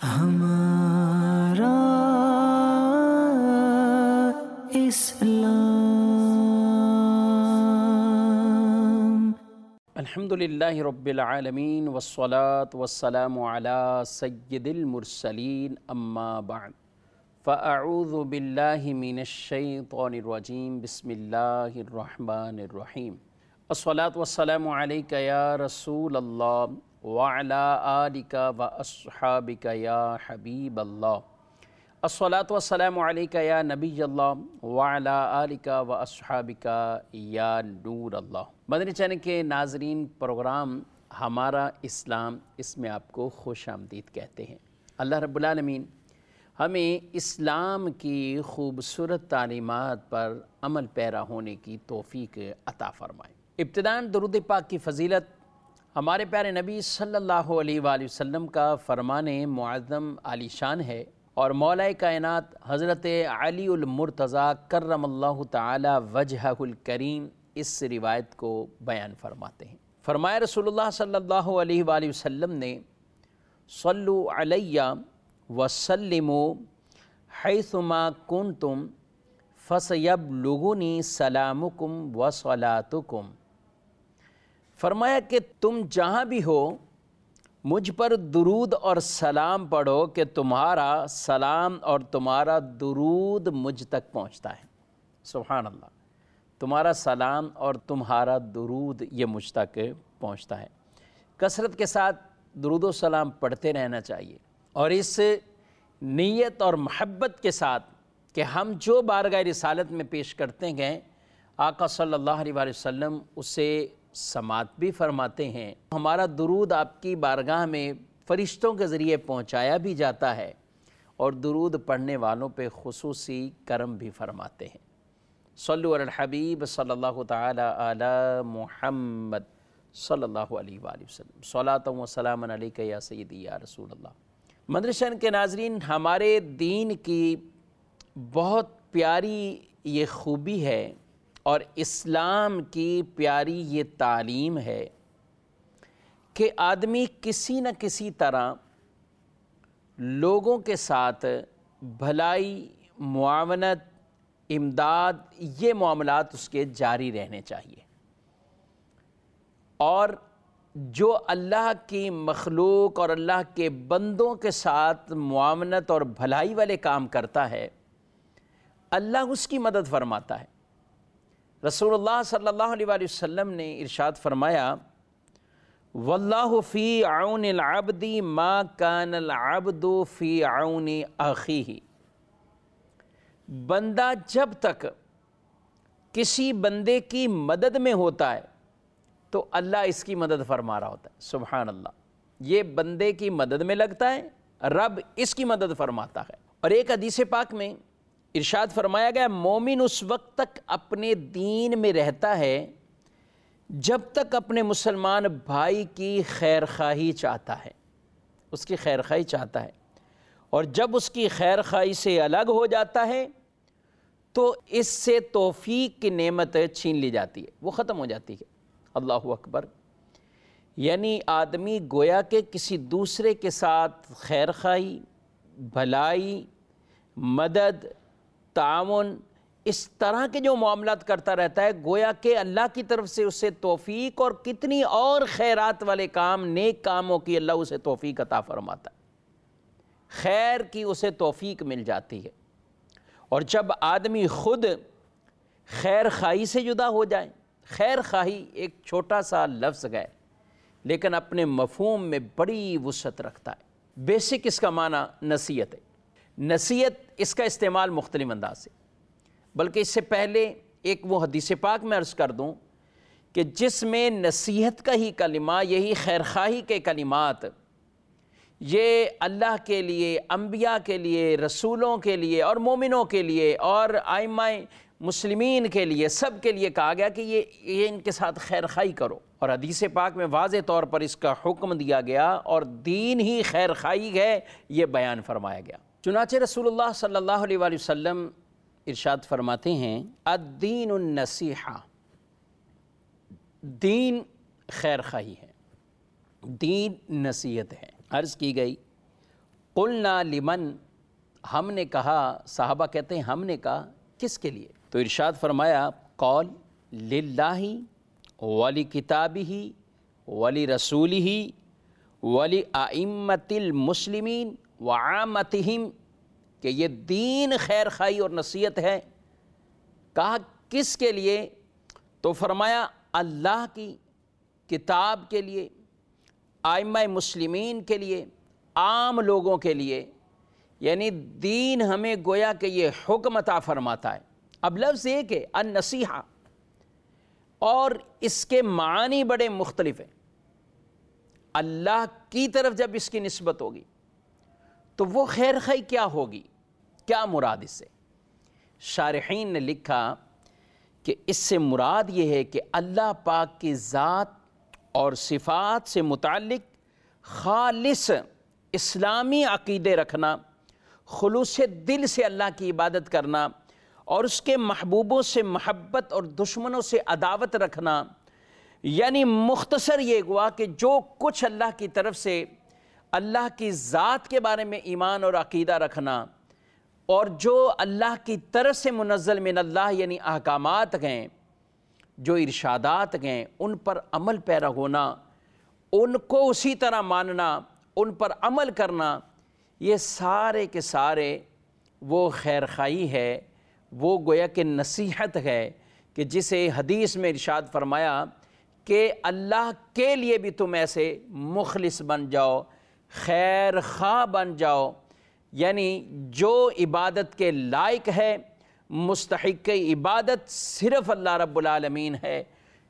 ہمارا اسلام۔ الحمدللہ رب العالمین والصلاة والسلام علی سید المرسلین، اما بعد فاعوذ باللہ من الشیطان الرجیم، بسم اللہ الرحمن الرحیم۔ الصلاة والسلام علیک یا رسول اللہ وعلی آلک واصحابک یا حبیب اللہ۔ الصلاة والسلام علیک یا نبی اللہ وعلی آلک واصحابک یا نور اللہ۔ مدنی چینل کے ناظرین، پروگرام ہمارا اسلام، اس میں آپ کو خوش آمدید کہتے ہیں۔ اللہ رب العالمین ہمیں اسلام کی خوبصورت تعلیمات پر عمل پیرا ہونے کی توفیق عطا فرمائے۔ ابتداً درود پاک کی فضیلت ہمارے پیارے نبی صلی اللہ علیہ وآلہ وسلم کا فرمان معظم عالی شان ہے، اور مولا کائنات حضرت علی المرتضیٰ کرم اللہ تعالی وجہہ الکریم اس روایت کو بیان فرماتے ہیں۔ فرمایا رسول اللہ صلی اللہ علیہ وآلہ وسلم نے، صلو علیہ وسلموا حیثما کنتم فسیبلغنی سلامکم وصلاتکم۔ فرمایا کہ تم جہاں بھی ہو مجھ پر درود اور سلام پڑھو کہ تمہارا سلام اور تمہارا درود مجھ تک پہنچتا ہے۔ سبحان اللہ، تمہارا سلام اور تمہارا درود یہ مجھ تک پہنچتا ہے۔ کثرت کے ساتھ درود و سلام پڑھتے رہنا چاہیے، اور اس نیت اور محبت کے ساتھ کہ ہم جو بارگاہ رسالت میں پیش کرتے گئے، آقا صلی اللہ علیہ وآلہ وسلم اسے سماعت بھی فرماتے ہیں۔ ہمارا درود آپ کی بارگاہ میں فرشتوں کے ذریعے پہنچایا بھی جاتا ہے، اور درود پڑھنے والوں پہ خصوصی کرم بھی فرماتے ہیں۔ صلو علی الحبیب صلی اللہ تعالی علی محمد صلی اللہ علیہ وآلہ وسلم، صلاۃ و سلام علیک یا سیدی یا رسول اللہ۔ مدنی چینل کے ناظرین، ہمارے دین کی بہت پیاری یہ خوبی ہے، اور اسلام کی پیاری یہ تعلیم ہے کہ آدمی کسی نہ کسی طرح لوگوں کے ساتھ بھلائی، معاونت، امداد، یہ معاملات اس کے جاری رہنے چاہیے، اور جو اللہ کی مخلوق اور اللہ کے بندوں کے ساتھ معاونت اور بھلائی والے کام کرتا ہے، اللہ اس کی مدد فرماتا ہے۔ رسول اللہ صلی اللہ علیہ وآلہ وسلم نے ارشاد فرمایا، واللہ فی عون العبد ما کان العبد فی عون اخیہ۔ بندہ جب تک کسی بندے کی مدد میں ہوتا ہے تو اللہ اس کی مدد فرما رہا ہوتا ہے۔ سبحان اللہ، یہ بندے کی مدد میں لگتا ہے، رب اس کی مدد فرماتا ہے۔ اور ایک حدیث پاک میں ارشاد فرمایا گیا، مومن اس وقت تک اپنے دین میں رہتا ہے جب تک اپنے مسلمان بھائی کی خیر خواہی چاہتا ہے، اس کی خیر خواہی چاہتا ہے، اور جب اس کی خیر خواہی سے الگ ہو جاتا ہے تو اس سے توفیق کی نعمت چھین لی جاتی ہے، وہ ختم ہو جاتی ہے۔ اللہ اکبر، یعنی آدمی گویا کہ کسی دوسرے کے ساتھ خیر خواہی، بھلائی، مدد، تعاون، اس طرح کے جو معاملات کرتا رہتا ہے، گویا کہ اللہ کی طرف سے اسے توفیق اور کتنی اور خیرات والے کام، نیک کاموں کی اللہ اسے توفیق عطا فرماتا ہے، خیر کی اسے توفیق مل جاتی ہے۔ اور جب آدمی خود خیر خواہی سے جدا ہو جائے، خیر خواہی ایک چھوٹا سا لفظ ہے لیکن اپنے مفہوم میں بڑی وسعت رکھتا ہے۔ بیسک اس کا معنی نصیحت ہے۔ نصیحت اس کا استعمال مختلف انداز سے، بلکہ اس سے پہلے ایک وہ حدیث پاک میں عرض کر دوں کہ جس میں نصیحت کا ہی کلمہ، یہی خیرخواہی کے کلمات، یہ اللہ کے لیے، انبیاء کے لیے، رسولوں کے لیے اور مومنوں کے لیے اور ائمہ مسلمین کے لیے، سب کے لیے کہا گیا کہ یہ ان کے ساتھ خیرخواہی کرو، اور حدیث پاک میں واضح طور پر اس کا حکم دیا گیا، اور دین ہی خیرخواہی ہے یہ بیان فرمایا گیا۔ چنانچہ رسول اللہ صلی اللہ علیہ وآلہ وسلم ارشاد فرماتے ہیں، الدین النصیحہ، دین خیر خواہی ہے، دین نصیحت ہے۔ عرض کی گئی قلنا لمن، ہم نے کہا، صحابہ کہتے ہیں ہم نے کہا کس کے لیے؟ تو ارشاد فرمایا قول للہ ولکتابہ ولرسولہ ولأئمۃ المسلمین وعامتہم، کہ یہ دین خیر خواہی اور نصیحت ہے۔ کہا کس کے لیے؟ تو فرمایا اللہ کی کتاب کے لیے، ائمہ مسلمین کے لیے، عام لوگوں کے لیے۔ یعنی دین ہمیں گویا کہ یہ حکم عطا فرماتا ہے۔ اب لفظ یہ کہ النصیحہ، اور اس کے معنی بڑے مختلف ہیں۔ اللہ کی طرف جب اس کی نسبت ہوگی تو وہ خیر خواہی کیا ہوگی؟ کیا مراد اس سے؟ شارحین نے لکھا کہ اس سے مراد یہ ہے کہ اللہ پاک کی ذات اور صفات سے متعلق خالص اسلامی عقیدے رکھنا، خلوص دل سے اللہ کی عبادت کرنا، اور اس کے محبوبوں سے محبت اور دشمنوں سے عداوت رکھنا۔ یعنی مختصر یہ ہوا کہ جو کچھ اللہ کی طرف سے، اللہ کی ذات کے بارے میں ایمان اور عقیدہ رکھنا، اور جو اللہ کی طرف سے منزل من اللہ یعنی احکامات ہیں، جو ارشادات ہیں، ان پر عمل پیرا ہونا، ان کو اسی طرح ماننا، ان پر عمل کرنا، یہ سارے کے سارے وہ خیر خواہی ہے، وہ گویا کہ نصیحت ہے، کہ جسے حدیث میں ارشاد فرمایا کہ اللہ کے لیے بھی تم ایسے مخلص بن جاؤ، خیر خواہ بن جاؤ۔ یعنی جو عبادت کے لائق ہے، مستحق عبادت صرف اللہ رب العالمین ہے،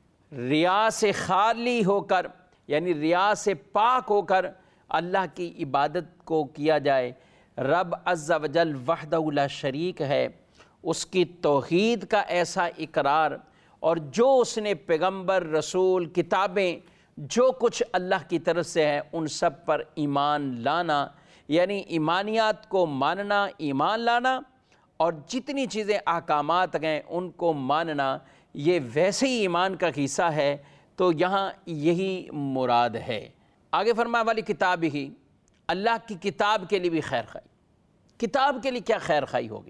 ریا سے خالی ہو کر، یعنی ریا سے پاک ہو کر اللہ کی عبادت کو کیا جائے۔ رب عز و جل وحدہ لا شریک ہے، اس کی توحید کا ایسا اقرار، اور جو اس نے پیغمبر، رسول، کتابیں، جو کچھ اللہ کی طرف سے ہے ان سب پر ایمان لانا، یعنی ایمانیات کو ماننا، ایمان لانا، اور جتنی چیزیں احکامات ہیں ان کو ماننا، یہ ویسے ہی ایمان کا حصہ ہے۔ تو یہاں یہی مراد ہے۔ آگے فرمایا والی کتاب ہی، اللہ کی کتاب کے لیے بھی خیر خواہی۔ کتاب کے لیے کیا خیر خواہی ہوگی؟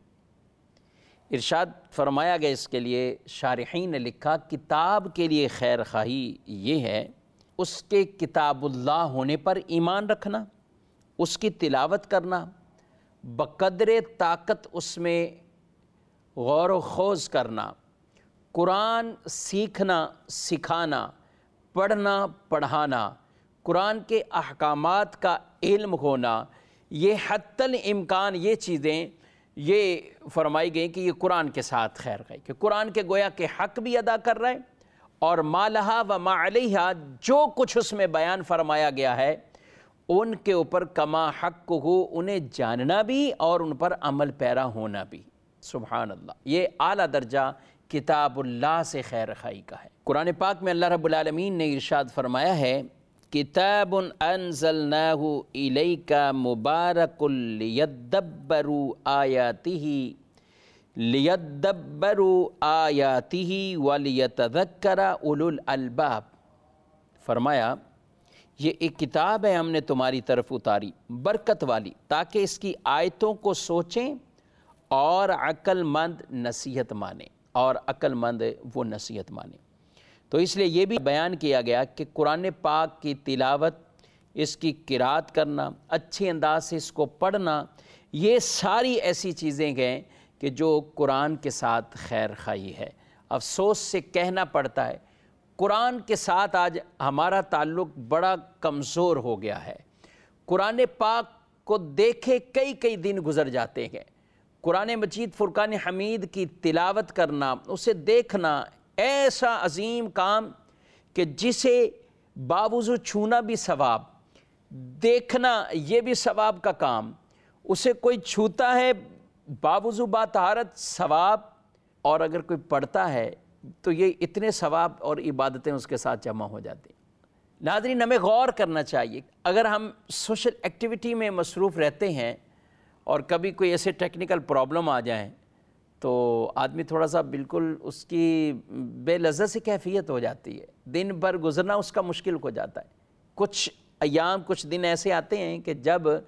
ارشاد فرمایا گیا اس کے لیے، شارحین نے لکھا کتاب کے لیے خیر خواہی یہ ہے اس کے کتاب اللہ ہونے پر ایمان رکھنا، اس کی تلاوت کرنا، بقدر طاقت اس میں غور و خوض کرنا، قرآن سیکھنا، سکھانا، پڑھنا، پڑھانا، قرآن کے احکامات کا علم ہونا، یہ حتی الامکان یہ چیزیں یہ فرمائی گئی کہ یہ قرآن کے ساتھ خیر خواہی، کہ قرآن کے گویا کہ حق بھی ادا کر رہے ہیں، اور ما لہا و ما علیہا، جو کچھ اس میں بیان فرمایا گیا ہے ان کے اوپر کما حق ہو، انہیں جاننا بھی اور ان پر عمل پیرا ہونا بھی۔ سبحان اللہ، یہ اعلیٰ درجہ کتاب اللہ سے خیر خواہی کا ہے۔ قرآن پاک میں اللہ رب العالمین نے ارشاد فرمایا ہے کتاب انزلناہ الیک مبارک لیدبروا آیاتہ ولیتذکر اولو الالباب۔ فرمایا یہ ایک کتاب ہے ہم نے تمہاری طرف اتاری برکت والی، تاکہ اس کی آیتوں کو سوچیں اور عقل مند نصیحت مانیں، اور عقل مند وہ نصیحت مانیں۔ تو اس لیے یہ بھی بیان کیا گیا کہ قرآن پاک کی تلاوت، اس کی قرات کرنا، اچھے انداز سے اس کو پڑھنا، یہ ساری ایسی چیزیں ہیں کہ جو قرآن کے ساتھ خیر خواہی ہے۔ افسوس سے کہنا پڑتا ہے قرآن کے ساتھ آج ہمارا تعلق بڑا کمزور ہو گیا ہے۔ قرآن پاک کو دیکھے کئی دن گزر جاتے ہیں۔ قرآن مجید فرقان حمید کی تلاوت کرنا، اسے دیکھنا ایسا عظیم کام کہ جسے باوضو چھونا بھی ثواب، دیکھنا یہ بھی ثواب کا کام، اسے کوئی چھوتا ہے باوضو با طہارت ثواب، اور اگر کوئی پڑھتا ہے تو یہ اتنے ثواب اور عبادتیں اس کے ساتھ جمع ہو جاتی ہیں۔ ناظرین، ہمیں غور کرنا چاہیے، اگر ہم سوشل ایکٹیویٹی میں مصروف رہتے ہیں اور کبھی کوئی ایسے ٹیکنیکل پرابلم آ جائیں تو آدمی تھوڑا سا بالکل اس کی بے لذت سی کیفیت ہو جاتی ہے، دن بھر گزرنا اس کا مشکل ہو جاتا ہے۔ کچھ ایام، کچھ دن ایسے آتے ہیں کہ جب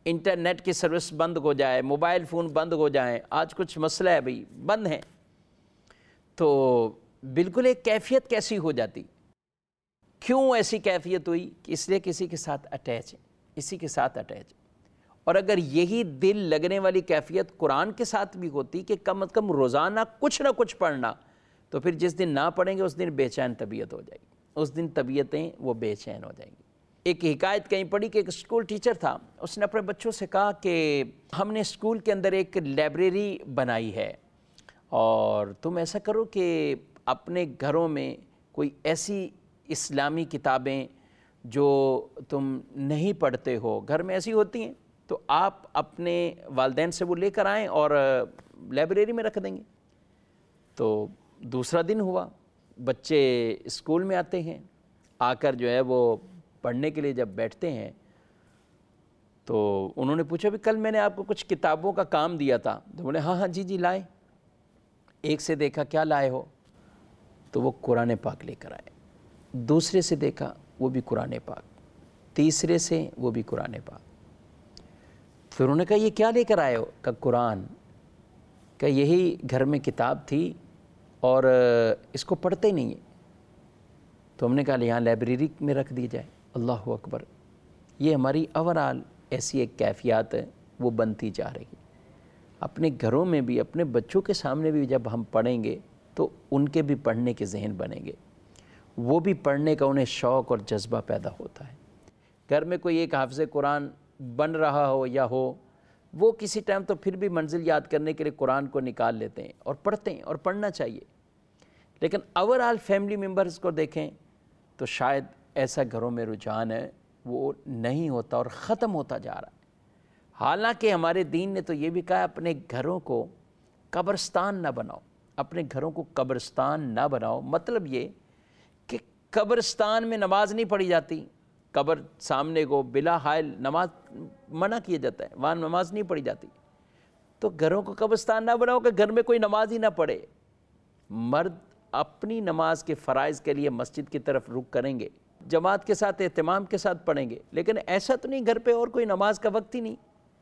انٹرنیٹ کی سروس بند ہو جائے، موبائل فون بند ہو جائیں، آج کچھ مسئلہ ہے بھئی بند ہیں، تو بالکل ایک کیفیت کیسی ہو جاتی. کیوں ایسی کیفیت ہوئی؟ کہ اس لیے کسی کے ساتھ اٹیچ ہے، اسی کے ساتھ اٹیچ. اور اگر یہی دل لگنے والی کیفیت قرآن کے ساتھ بھی ہوتی کہ کم از کم روزانہ کچھ نہ کچھ پڑھنا، تو پھر جس دن نہ پڑھیں گے اس دن بے چین طبیعت ہو جائے گی، اس دن طبیعتیں وہ بے چین ہو جائیں گی. ایک حکایت کہیں پڑھی کہ ایک اسکول ٹیچر تھا، اس نے اپنے بچوں سے کہا کہ ہم نے اسکول کے اندر ایک لائبریری بنائی ہے، اور تم ایسا کرو کہ اپنے گھروں میں کوئی ایسی اسلامی کتابیں جو تم نہیں پڑھتے ہو، گھر میں ایسی ہوتی ہیں، تو آپ اپنے والدین سے وہ لے کر آئیں اور لائبریری میں رکھ دیں گے. تو دوسرا دن ہوا، بچے اسکول میں آتے ہیں، آ کر جو ہے وہ پڑھنے کے لیے جب بیٹھتے ہیں تو انہوں نے پوچھا بھی کل میں نے آپ کو کچھ کتابوں کا کام دیا تھا. تو بولے ہاں جی لائے. ایک سے دیکھا کیا لائے ہو؟ تو وہ قرآن پاک لے کر آئے. دوسرے سے دیکھا وہ بھی قرآن پاک، تیسرے سے وہ بھی قرآن پاک. پھر انہوں نے کہا یہ کیا لے کر آئے ہو؟ کہا قرآن. کہ یہی گھر میں کتاب تھی اور اس کو پڑھتے نہیں ہیں. تو ہم نے کہا یہاں لائبریری میں رکھ دی جائے. اللہ اکبر. یہ ہماری اوورال ایسی ایک کیفیات ہے وہ بنتی جا رہی ہے. اپنے گھروں میں بھی اپنے بچوں کے سامنے بھی جب ہم پڑھیں گے تو ان کے بھی پڑھنے کے ذہن بنیں گے، وہ بھی پڑھنے کا انہیں شوق اور جذبہ پیدا ہوتا ہے. گھر میں کوئی ایک حافظ قرآن بن رہا ہو یا ہو، وہ کسی ٹائم تو پھر بھی منزل یاد کرنے کے لیے قرآن کو نکال لیتے ہیں اور پڑھتے ہیں، اور پڑھنا چاہیے. لیکن اوورآل فیملی ممبرز کو دیکھیں تو شاید ایسا گھروں میں رجحان ہے وہ نہیں ہوتا اور ختم ہوتا جا رہا ہے. حالانکہ ہمارے دین نے تو یہ بھی کہا اپنے گھروں کو قبرستان نہ بناؤ، اپنے گھروں کو قبرستان نہ بناؤ. مطلب یہ کہ قبرستان میں نماز نہیں پڑھی جاتی، قبر سامنے کو بلا حائل نماز منع کیا جاتا ہے، وہاں نماز نہیں پڑھی جاتی. تو گھروں کو قبرستان نہ بناؤ کہ گھر میں کوئی نماز ہی نہ پڑھے. مرد اپنی نماز کے فرائض کے لیے مسجد کی طرف رخ کریں گے، جماعت کے ساتھ اہتمام کے ساتھ پڑھیں گے، لیکن ایسا تو نہیں گھر پہ اور کوئی نماز کا وقت ہی نہیں.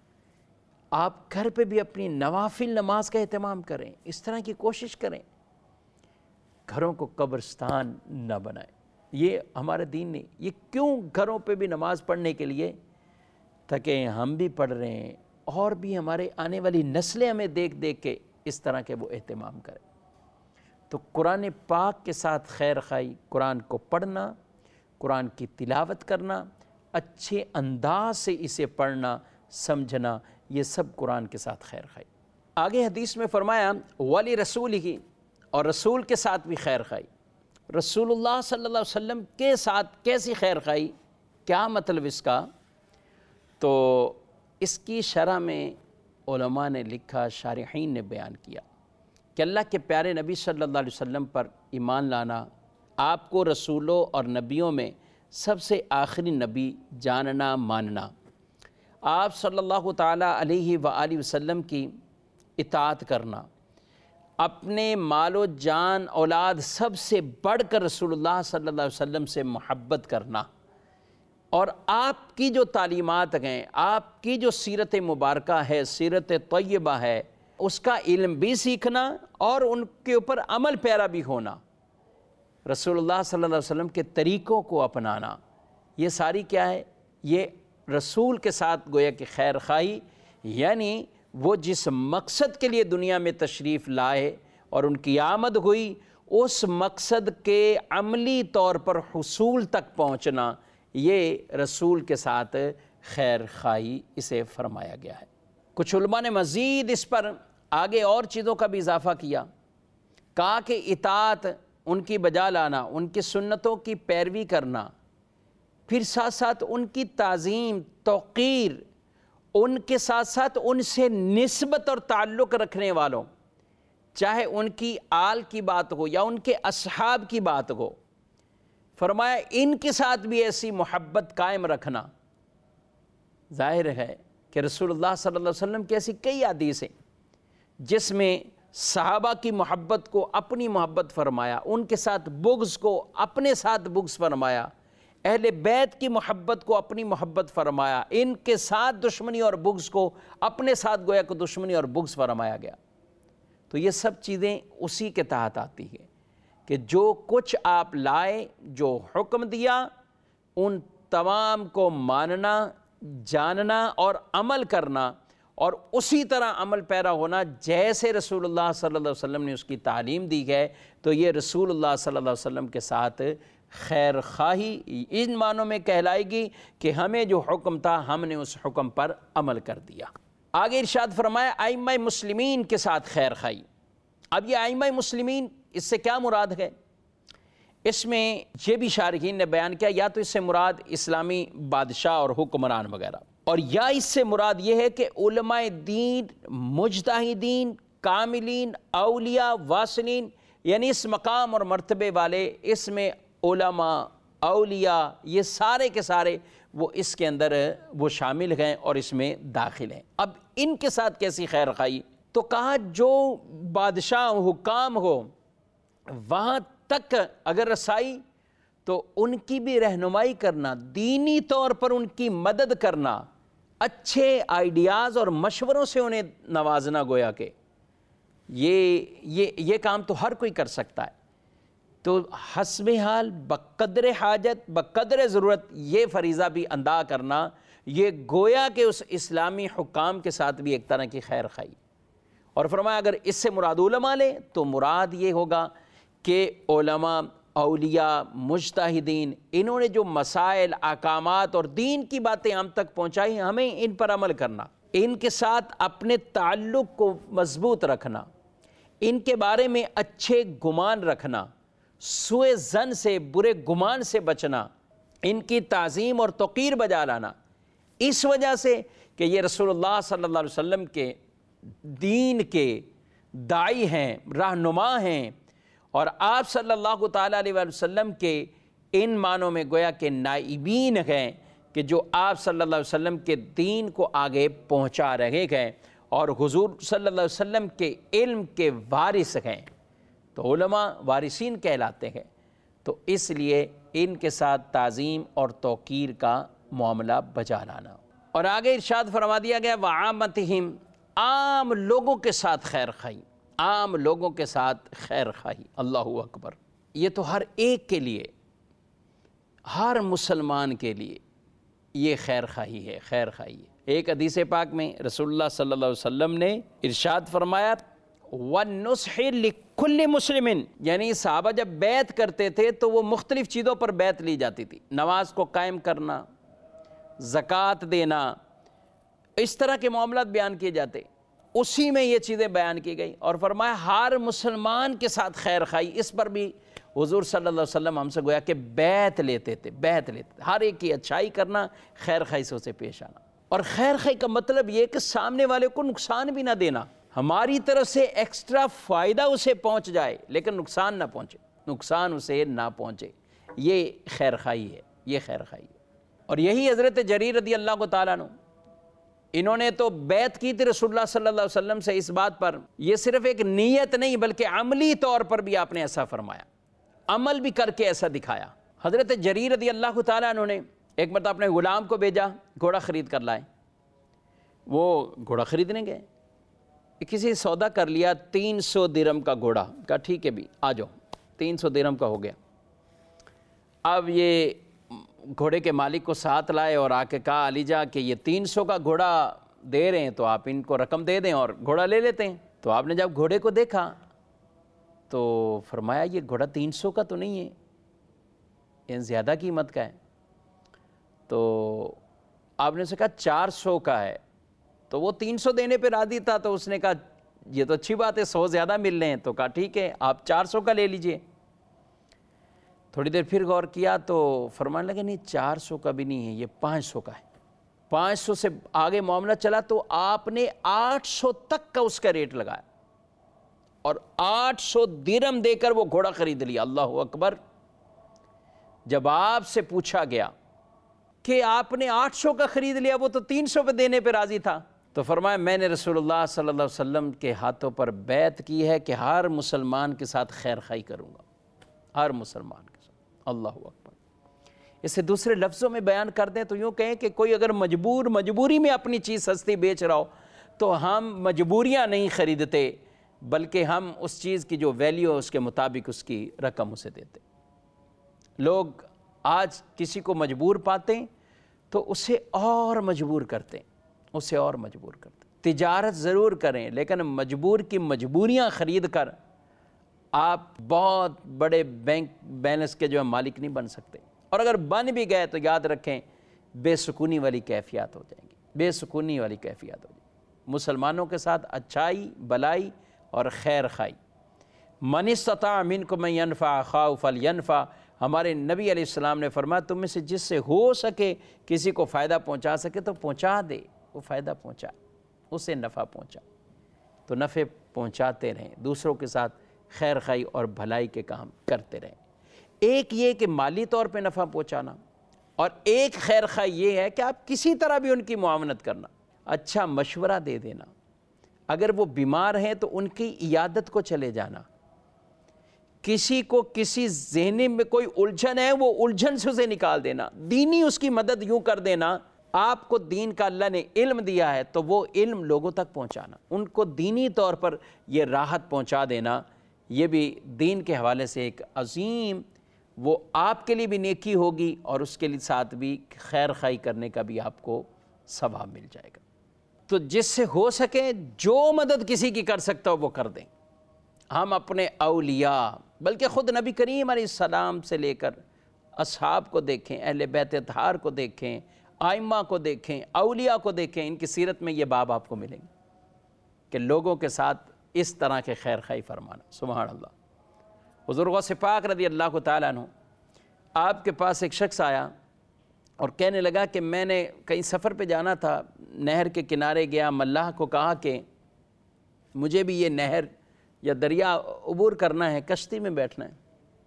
آپ گھر پہ بھی اپنی نوافل نماز کا اہتمام کریں، اس طرح کی کوشش کریں. گھروں کو قبرستان نہ بنائیں. یہ ہمارا دین نہیں. یہ کیوں گھروں پہ بھی نماز پڑھنے کے لیے تاکہ ہم بھی پڑھ رہے ہیں اور بھی ہمارے آنے والی نسلیں ہمیں دیکھ دیکھ کے اس طرح کے وہ اہتمام کریں. تو قرآن پاک کے ساتھ خیر خواہی، قرآن کو پڑھنا، قرآن کی تلاوت کرنا، اچھے انداز سے اسے پڑھنا سمجھنا، یہ سب قرآن کے ساتھ خیر خواہی. آگے حدیث میں فرمایا ولی رسول ہی، اور رسول کے ساتھ بھی خیر خواہی. رسول اللہ صلی اللہ علیہ وسلم کے ساتھ کیسی خیر خواہی؟ کیا مطلب اس کا؟ تو اس کی شرح میں علماء نے لکھا، شارحین نے بیان کیا کہ اللہ کے پیارے نبی صلی اللہ علیہ وسلم پر ایمان لانا، آپ کو رسولوں اور نبیوں میں سب سے آخری نبی جاننا ماننا، آپ صلی اللہ تعالیٰ علیہ وآلہ وسلم کی اطاعت کرنا، اپنے مال و جان اولاد سب سے بڑھ کر رسول اللہ صلی اللہ علیہ وسلم سے محبت کرنا، اور آپ کی جو تعلیمات ہیں، آپ کی جو سیرت مبارکہ ہے، سیرت طیبہ ہے، اس کا علم بھی سیکھنا اور ان کے اوپر عمل پیرا بھی ہونا، رسول اللہ صلی اللہ علیہ وسلم کے طریقوں کو اپنانا. یہ ساری کیا ہے؟ یہ رسول کے ساتھ گویا کہ خیر خواہی، یعنی وہ جس مقصد کے لیے دنیا میں تشریف لائے اور ان کی آمد ہوئی، اس مقصد کے عملی طور پر حصول تک پہنچنا، یہ رسول کے ساتھ خیر خواہی اسے فرمایا گیا ہے. کچھ علماء نے مزید اس پر آگے اور چیزوں کا بھی اضافہ کیا، کہا کہ اطاعت ان کی بجا لانا، ان کی سنتوں کی پیروی کرنا، پھر ساتھ ساتھ ان کی تعظیم، توقیر، ان کے ساتھ ساتھ ان سے نسبت اور تعلق رکھنے والوں، چاہے ان کی آل کی بات ہو یا ان کے اصحاب کی بات ہو، فرمایا ان کے ساتھ بھی ایسی محبت قائم رکھنا. ظاہر ہے کہ رسول اللہ صلی اللہ علیہ وسلم کی ایسی کئی حدیث ہیں جس میں صحابہ کی محبت کو اپنی محبت فرمایا، ان کے ساتھ بغض کو اپنے ساتھ بغض فرمایا. اہل بیت کی محبت کو اپنی محبت فرمایا، ان کے ساتھ دشمنی اور بغض کو اپنے ساتھ گویا کہ دشمنی اور بغض فرمایا گیا۔ تو یہ سب چیزیں اسی کے تحت آتی ہیں کہ جو کچھ آپ لائے، جو حکم دیا، ان تمام کو ماننا، جاننا اور عمل کرنا، اور اسی طرح عمل پیرا ہونا جیسے رسول اللہ صلی اللہ علیہ وسلم نے اس کی تعلیم دی ہے۔ تو یہ رسول اللہ صلی اللہ علیہ وسلم کے ساتھ خیر خواہی ان معنوں میں کہلائے گی کہ ہمیں جو حکم تھا ہم نے اس حکم پر عمل کر دیا۔ آگے ارشاد فرمایا ائمہ مسلمین کے ساتھ خیر خواہی۔ اب یہ ائمہ مسلمین، اس سے کیا مراد ہے؟ اس میں یہ بھی شارحین نے بیان کیا، یا تو اس سے مراد اسلامی بادشاہ اور حکمران وغیرہ، اور یا اس سے مراد یہ ہے کہ علماء دین، مجتہدین، کاملین، اولیاء، واصلین، یعنی اس مقام اور مرتبے والے، اس میں علماء، اولیاء، یہ سارے کے سارے وہ اس کے اندر وہ شامل ہیں اور اس میں داخل ہیں۔ اب ان کے ساتھ کیسی خیر خواہی؟ تو کہا جو بادشاہ حکام ہو وہاں تک اگر رسائی، تو ان کی بھی رہنمائی کرنا، دینی طور پر ان کی مدد کرنا، اچھے آئیڈیاز اور مشوروں سے انہیں نوازنا، گویا کہ یہ کام تو ہر کوئی کر سکتا ہے۔ تو حسب حال، بقدر حاجت، بقدر ضرورت یہ فریضہ بھی ادا کرنا، یہ گویا کہ اس اسلامی حکام کے ساتھ بھی ایک طرح کی خیر خواہی۔ اور فرمایا اگر اس سے مراد علماء لے تو مراد یہ ہوگا کہ علماء، اولیاء، مجتہدین، انہوں نے جو مسائل، احکامات اور دین کی باتیں ہم تک پہنچائی، ہمیں ان پر عمل کرنا، ان کے ساتھ اپنے تعلق کو مضبوط رکھنا، ان کے بارے میں اچھے گمان رکھنا، سوء ظن سے، برے گمان سے بچنا، ان کی تعظیم اور توقیر بجا لانا، اس وجہ سے کہ یہ رسول اللہ صلی اللہ علیہ وسلم کے دین کے داعی ہیں، رہنما ہیں، اور آپ صلی اللہ تعالیٰ علیہ وسلم کے ان معنوں میں گویا کہ نائبین ہیں کہ جو آپ صلی اللہ علیہ وسلم کے دین کو آگے پہنچا رہے ہیں اور حضور صلی اللہ علیہ وسلم کے علم کے وارث ہیں، تو علماء وارثین کہلاتے ہیں۔ تو اس لیے ان کے ساتھ تعظیم اور توقیر کا معاملہ بجا لانا۔ اور آگے ارشاد فرما دیا گیا وعامتہم، عام لوگوں کے ساتھ خیر خواہی، عام لوگوں کے ساتھ خیر خواہی۔ اللہ اکبر، یہ تو ہر ایک کے لیے، ہر مسلمان کے لیے یہ خیر خواہی ہے، خیر خواہی ہے۔ ایک حدیث پاک میں رسول اللہ صلی اللہ علیہ وسلم نے ارشاد فرمایا وَالنُّصْحِ لِكُلِّ مُسْلِمٍ، یعنی صحابہ جب بیعت کرتے تھے تو وہ مختلف چیزوں پر بیعت لی جاتی تھی، نماز کو قائم کرنا، زکوٰۃ دینا، اس طرح کے معاملات بیان کیے جاتے، اسی میں یہ چیزیں بیان کی گئی، اور فرمایا ہر مسلمان کے ساتھ خیر خواہی۔ اس پر بھی حضور صلی اللہ علیہ وسلم ہم سے گویا کہ بیعت لیتے تھے، بیعت لیتے تھے، ہر ایک کی اچھائی کرنا، خیر خواہی سے اسے پیش آنا۔ اور خیر خواہی کا مطلب یہ کہ سامنے والے کو نقصان بھی نہ دینا، ہماری طرف سے ایکسٹرا فائدہ اسے پہنچ جائے لیکن نقصان نہ پہنچے، نقصان اسے نہ پہنچے، یہ خیر خواہی ہے، یہ خیر خواہی ہے۔ اور یہی حضرت جریر رضی اللہ تعالیٰ عنہ، انہوں نے تو بیعت کی تھی رسول اللہ صلی اللہ علیہ وسلم سے اس بات پر، یہ صرف ایک نیت نہیں بلکہ عملی طور پر بھی آپ نے ایسا فرمایا، عمل بھی کر کے ایسا دکھایا۔ حضرت جریر رضی اللہ تعالیٰ عنہ نے ایک مرتبہ اپنے غلام کو بھیجا گھوڑا خرید کر لائے، وہ گھوڑا خریدنے گئے، کسی سودا کر لیا 300 درہم کا گھوڑا، کہا ٹھیک ہے بھی آ جاؤ، 300 درہم کا ہو گیا۔ اب یہ گھوڑے کے مالک کو ساتھ لائے اور آ کے کہا علی جا کہ یہ 300 کا گھوڑا دے رہے ہیں تو آپ ان کو رقم دے دیں اور گھوڑا لے لیتے ہیں۔ تو آپ نے جب گھوڑے کو دیکھا تو فرمایا یہ گھوڑا 300 کا تو نہیں ہے، یہ زیادہ قیمت کا ہے۔ تو آپ نے اسے کہا 400 کا ہے، تو وہ 300 دینے پہ راضی تھا، تو اس نے کہا یہ تو اچھی بات ہے، 100 زیادہ مل رہے ہیں، تو کہا ٹھیک ہے آپ 400 کا لے لیجئے۔ تھوڑی دیر پھر غور کیا تو فرمانے لگے نہیں 400 کا بھی نہیں ہے، یہ 500 کا ہے۔ 500 سے آگے معاملہ چلا تو آپ نے 800 تک کا اس کا ریٹ لگایا اور 800 درہم دے کر وہ گھوڑا خرید لیا۔ اللہ اکبر۔ جب آپ سے پوچھا گیا کہ آپ نے 800 کا خرید لیا، وہ تو 300 پہ دینے پہ راضی تھا، تو فرمایا میں نے رسول اللہ صلی اللہ علیہ وسلم کے ہاتھوں پر بیعت کی ہے کہ ہر مسلمان کے ساتھ خیر خواہی کروں گا، ہر مسلمان کے ساتھ۔ اللہ اکبر۔ اسے دوسرے لفظوں میں بیان کر دیں تو یوں کہیں کہ کوئی اگر مجبوری میں اپنی چیز سستی بیچ رہا ہو تو ہم مجبوریاں نہیں خریدتے، بلکہ ہم اس چیز کی جو ویلیو ہے اس کے مطابق اس کی رقم اسے دیتے۔ لوگ آج کسی کو مجبور پاتے ہیں تو اسے اور مجبور کرتے ہیں، اسے اور مجبور کرتے ہیں۔ تجارت ضرور کریں لیکن مجبور کی مجبوریاں خرید کر آپ بہت بڑے بینک بیلنس کے جو ہے مالک نہیں بن سکتے، اور اگر بن بھی گئے تو یاد رکھیں بے سکونی والی کیفیات ہو جائیں گی، بے سکونی والی کیفیات ہو جائیں گی۔ مسلمانوں کے ساتھ اچھائی، بلائی اور خیر خائی۔ من استطاع منکم ان ینفع اخاہ فلینفع، ہمارے نبی علیہ السلام نے فرمایا تم میں سے جس سے ہو سکے کسی کو فائدہ پہنچا سکے تو پہنچا دے، وہ فائدہ پہنچا، اسے نفع پہنچا، تو نفع پہنچاتے رہیں، دوسروں کے ساتھ خیر خائی اور بھلائی کے کام کرتے رہیں۔ ایک یہ کہ مالی طور پہ نفع پہنچانا، اور ایک خیر خائی یہ ہے کہ آپ کسی طرح بھی ان کی معاونت کرنا، اچھا مشورہ دے دینا، اگر وہ بیمار ہیں تو ان کی عیادت کو چلے جانا، کسی کو کسی ذہنی میں کوئی الجھن ہے وہ الجھن سے اسے نکال دینا، دینی اس کی مدد یوں کر دینا، آپ کو دین کا اللہ نے علم دیا ہے تو وہ علم لوگوں تک پہنچانا، ان کو دینی طور پر یہ راحت پہنچا دینا، یہ بھی دین کے حوالے سے ایک عظیم، وہ آپ کے لیے بھی نیکی ہوگی اور اس کے لیے ساتھ بھی خیر خائی کرنے کا بھی آپ کو ثواب مل جائے گا۔ تو جس سے ہو سکے جو مدد کسی کی کر سکتا ہو وہ کر دیں۔ ہم اپنے اولیاء بلکہ خود نبی کریم علیہ السلام سے لے کر اصحاب کو دیکھیں، اہل بیت اطہار کو دیکھیں، ائمہ کو دیکھیں، اولیاء کو دیکھیں، ان کی سیرت میں یہ باب آپ کو ملیں گے کہ لوگوں کے ساتھ اس طرح کے خیر خائی فرمانا۔ سبحان اللہ۔ حضور غوث پاک رضی اللہ تعالیٰ عنہ، آپ کے پاس ایک شخص آیا اور کہنے لگا کہ میں نے کہیں سفر پہ جانا تھا، نہر کے کنارے گیا، ملاح کو کہا کہ مجھے بھی یہ نہر یا دریا عبور کرنا ہے، کشتی میں بیٹھنا ہے۔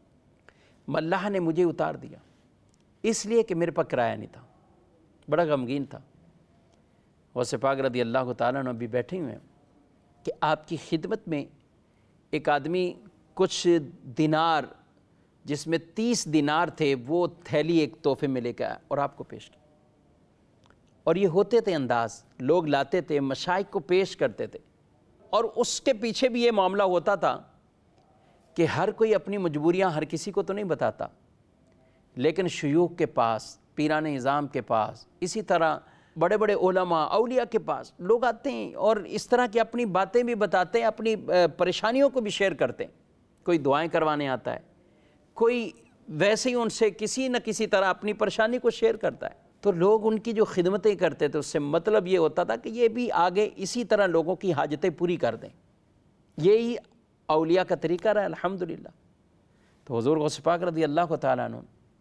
ملاح نے مجھے اتار دیا اس لیے کہ میرے پاس کرایہ نہیں تھا، بڑا غمگین تھا۔ غوث پاک رضی اللہ تعالیٰ عنہ بھی بیٹھے ہوئے ہیں کہ آپ کی خدمت میں ایک آدمی کچھ دینار، جس میں 30 دینار تھے، وہ تھیلی ایک تحفے میں لے کے آیا اور آپ کو پیش کی۔ اور یہ ہوتے تھے انداز، لوگ لاتے تھے، مشائخ کو پیش کرتے تھے، اور اس کے پیچھے بھی یہ معاملہ ہوتا تھا کہ ہر کوئی اپنی مجبوریاں ہر کسی کو تو نہیں بتاتا، لیکن شیوخ کے پاس، پیران نظام کے پاس، اسی طرح بڑے بڑے علماء، اولیاء کے پاس لوگ آتے ہیں اور اس طرح کی اپنی باتیں بھی بتاتے ہیں، اپنی پریشانیوں کو بھی شیئر کرتے ہیں۔ کوئی دعائیں کروانے آتا ہے، کوئی ویسے ہی ان سے کسی نہ کسی طرح اپنی پریشانی کو شیئر کرتا ہے، تو لوگ ان کی جو خدمتیں کرتے تھے اس سے مطلب یہ ہوتا تھا کہ یہ بھی آگے اسی طرح لوگوں کی حاجتیں پوری کر دیں۔ یہی اولیاء کا طریقہ رہا الحمدللہ۔ تو حضور غوث پاک رضی اللہ تعالیٰ عنہ،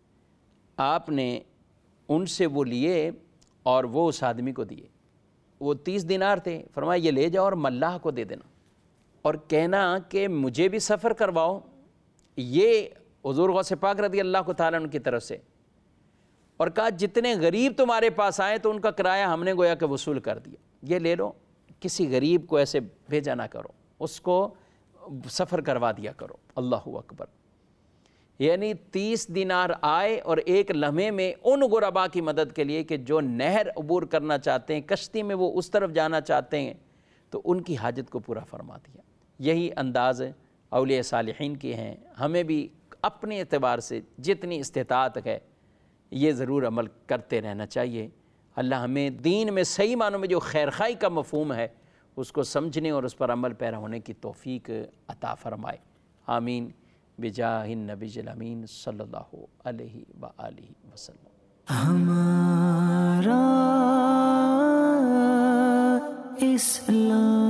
آپ نے ان سے وہ لیے اور وہ اس آدمی کو دیے۔ وہ 30 دینار تھے، فرمایا یہ لے جاؤ اور ملاح کو دے دینا اور کہنا کہ مجھے بھی سفر کرواؤ، یہ حضور غوث پاک رضی اللہ تعالیٰ عنہ کی طرف سے، اور کہا جتنے غریب تمہارے پاس آئے تو ان کا کرایہ ہم نے گویا کہ وصول کر دیا، یہ لے لو، کسی غریب کو ایسے بھیجا نہ کرو، اس کو سفر کروا دیا کرو۔ اللہ اکبر۔ یعنی 30 دینار آئے اور ایک لمحے میں ان غرباء کی مدد کے لیے کہ جو نہر عبور کرنا چاہتے ہیں، کشتی میں وہ اس طرف جانا چاہتے ہیں، تو ان کی حاجت کو پورا فرما دیا۔ یہی انداز اولیاء صالحین کی ہیں۔ ہمیں بھی اپنے اعتبار سے جتنی استطاعت ہے یہ ضرور عمل کرتے رہنا چاہیے۔ اللہ ہمیں دین میں صحیح معنوں میں جو خیرخوائی کا مفہوم ہے اس کو سمجھنے اور اس پر عمل پیرا ہونے کی توفیق عطا فرمائے۔ آمین بجاہ النبی الامین صلی اللہ علیہ وآلہ وسلم۔ ہمارا اسلام